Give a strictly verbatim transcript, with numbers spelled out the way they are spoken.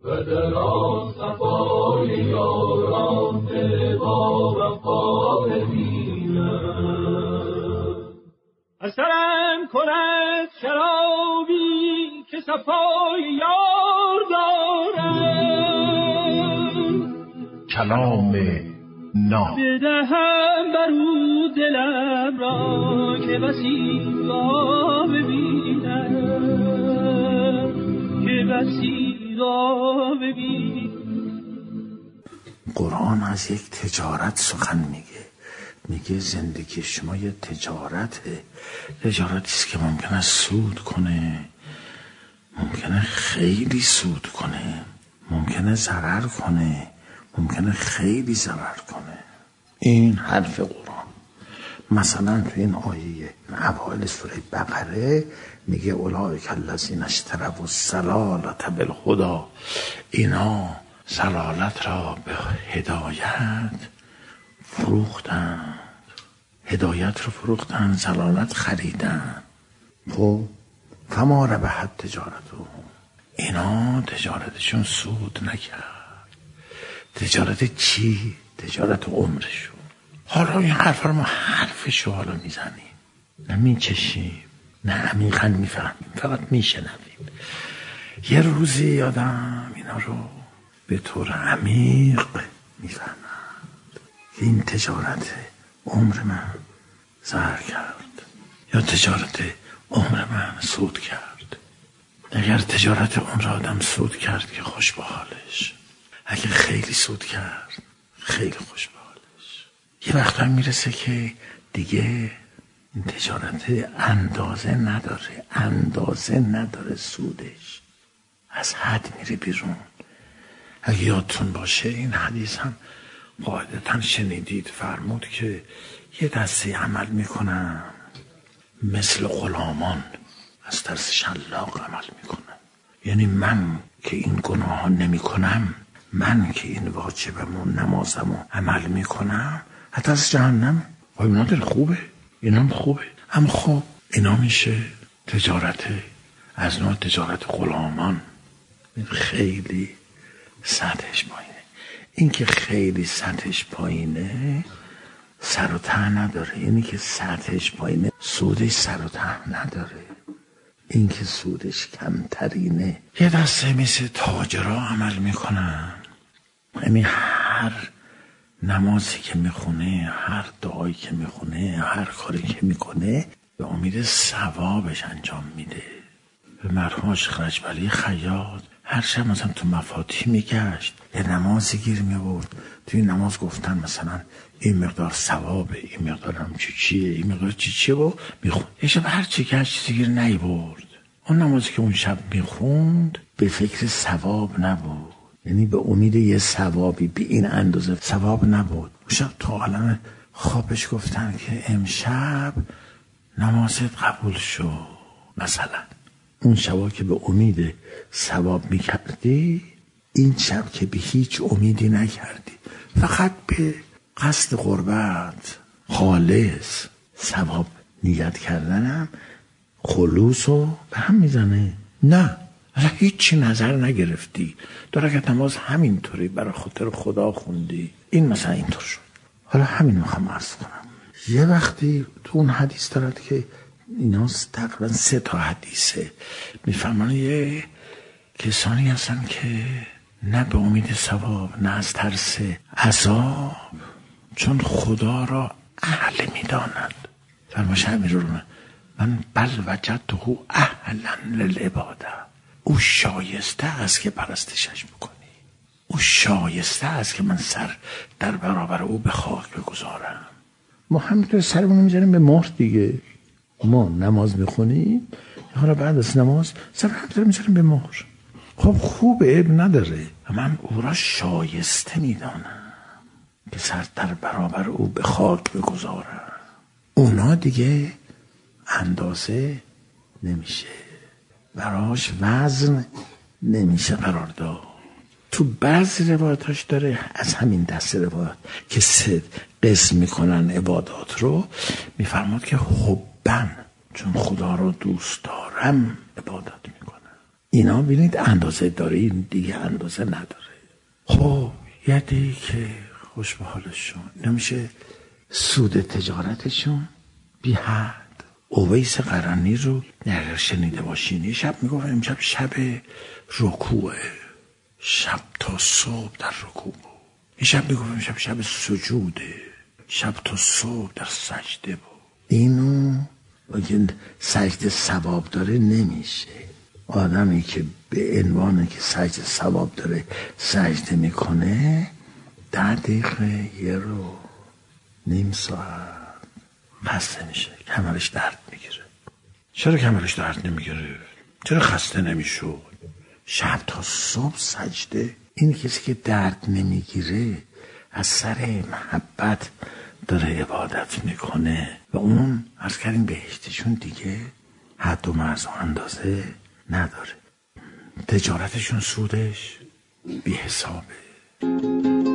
و در آن صفای یاران با وفا ببینم. اثرم کند شرابی که صفای یار دارم، کلام ناب بدهم برو دلم را که بسی را ببینم، که بسی را ببینم. قرآن از یک تجارت سخن میگه، میگه زندگی شما یه تجارته. تجارتی است که ممکنه سود کنه، ممکنه خیلی سود کنه، ممکنه ضرر کنه، ممکنه خیلی ضرر کنه. این حرف قرآن. مثلا تو این آیه اوایل سوره بقره میگه اولئک الذین اشتروا الضلالة بالهدی، اینا ضلالت را به هدایت فروختند، هدایت رو فروختند، ضلالت خریدن. خب فما ربحت تجارتهم، اینا تجارتشون سود نکرد. تجارت چی؟ تجارت عمرشون. حالا این حرف رو ما حرفشو حالا میزنیم، نه میچشیم، نه عمیقا میفهمیم، فقط میشنویم. یه روزی آدم اینا رو به طور عمیق میفهمند که این تجارت عمر من ضرر کرد یا تجارت عمر من سود کرد. اگر تجارت عمر آدم سود کرد که خوش به حالش، اگه خیلی سود کرد خیلی خوش به حالش. یه وقتا میرسه که دیگه این تجارت اندازه نداره، اندازه نداره، سودش از حد میره بیرون. اگه یادتون باشه این حدیث هم قاعدتا شنیدید، فرمود که یه دسته عمل میکنن مثل غلامان، از ترس شلاق عمل میکنن. یعنی من که این گناه ها نمی کنم، من که این واجبمو نمازمو عمل میکنم، حتی از جهنم. و اینا دل خوبه، اینا هم خوبه، هم خوب اینا میشه تجارت از نوع تجارت غلامان. خیلی سطحش پایینه. این که خیلی سطحش پایینه سر و ته نداره. اینی که سطحش پایینه سودش سر و ته نداره. این که سودش کمترینه. یه دسته مثل تاجرها عمل میکنن، یعنی هر نمازی که میخونه، هر دعایی که میخونه، هر کاری که میکنه به امید ثوابش انجام میده. به مرحوم شیخ رجبلی خیاط هر شب مثلا تو مفاتی میگشت، یه نمازی گیر میورد، تو این نماز گفتن مثلا این مقدار ثوابه، این مقدار هم چی چیه، این مقدار چی چیه و میخوند. یه شب هر چی که چیزی گیر نیورد. اون نمازی که اون شب میخوند به فکر ثواب نبود، یعنی به امید یه ثوابی، به این اندازه ثواب نبود. اون شب تا عالم خوابش گفتن که امشب نمازت قبول شد. مثلا اون شبا که به امید ثواب میکردی، این شب که به هیچ امیدی نکردی، فقط به قصد قربت، خالص ثواب نیت کردنم خلوصو به هم میزنه. نه اصلا هیچی نظر نگرفتی، دو رکعت نماز همینطوری برای خاطر خدا خوندی، این مثلا اینطور شد. حالا همین میخوام عرض کنم. یه وقتی تو اون حدیث دارد که اینا تقریبا سه تا حدیثه، میفهمن یه کسانی هستن که نه به امید ثواب، نه از ترس عذاب، چون خدا را اهل میدانند. فرمایش امیرالمومنین من بل وجدته اهلا للعباده، او شایسته است که پرستشش بکنی، او شایسته است که من سر در برابر او به خاک بگذارم. ما همینطور سرمون میذاریم به مهر دیگه. ما نماز میخونیم، حالا بعد از نماز سر همینطور میذاریم به مهر. خب خوبه، عیب نداره، من او را شایسته میدانم که سر در برابر او به خاک بگذارم. اونا دیگه اندازه نمیشه، براش وزن نمیشه قرار داد. تو بعضی روایتاش داره از همین دست روایت که سه قسم میکنن عبادات رو، میفرماد که حبن، چون خدا رو دوست دارم عبادت میکنم. اینا بینید اندازه داره، این دیگه اندازه نداره. خب یه دیگه که خوش به حالشون نمیشه سود تجارتشون بی حد. اویس قرنی رو اگر شنیده باشین یه شب میگفت امشب شب رکوعه، شب تا صبح در رکوع بود. یه شب میگفت امشب شب سجوده، شب تا صبح در سجده بود. اینو اگه سجده ثواب داره نمیشه. آدمی که به عنوان که سجده ثواب داره سجده میکنه ده دقیقه یه رو نیم ساعت خسته میشه، کمرش درد میگیره. چرا کمرش درد نمیگیره؟ چرا خسته نمیشود؟ شب تا صبح سجده. این کسی که درد نمیگیره از سر محبت داره عبادت میکنه و اون عرض کردیم بهشتشون دیگه حد و مرز و اندازه نداره. تجارتشون سودش بی حسابه.